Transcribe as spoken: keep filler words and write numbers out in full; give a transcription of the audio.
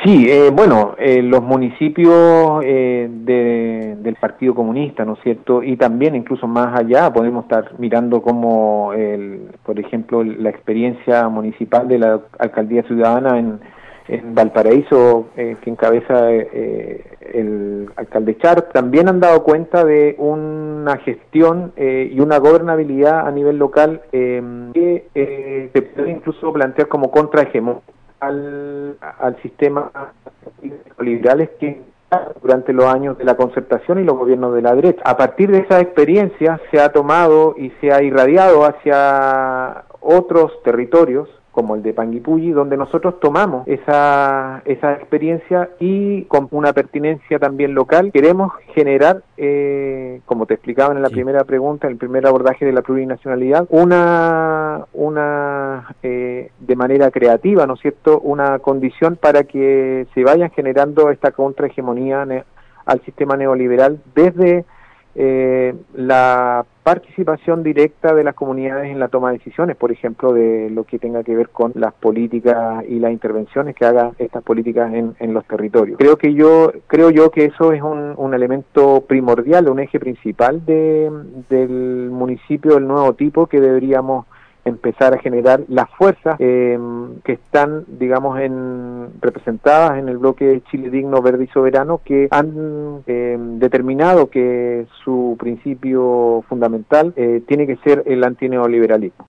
Sí, eh, bueno, eh, los municipios eh, de- del Partido Comunista, ¿no es cierto? Y también incluso más allá podemos estar mirando como, el, por ejemplo, la experiencia municipal de la Alcaldía Ciudadana en, en Valparaíso, eh, que encabeza eh, el alcalde Char, también han dado cuenta de una gestión eh, y una gobernabilidad a nivel local eh, que eh, se puede incluso plantear como contrahegemónica al, al sistema liberales que durante los años de la concertación y los gobiernos de la derecha. A partir de esa experiencia se ha tomado y se ha irradiado hacia otros territorios como el de Panguipulli, donde nosotros tomamos esa, esa experiencia y con una pertinencia también local queremos generar, eh, como te explicaba en la Sí. primera pregunta, en el primer abordaje de la plurinacionalidad, una, una eh, de manera creativa, ¿no es cierto?, una condición para que se vayan generando esta contrahegemonía ne- al sistema neoliberal desde eh, la participación directa de las comunidades en la toma de decisiones, por ejemplo, de lo que tenga que ver con las políticas y las intervenciones que hagan estas políticas en, en los territorios. Creo que yo creo yo que eso es un, un elemento primordial, un eje principal de, del municipio del nuevo tipo que deberíamos empezar a generar las fuerzas eh, que están, digamos, en, representadas en el bloque Chile Digno, Verde y Soberano, que han eh, determinado que su principio fundamental eh, tiene que ser el antineoliberalismo.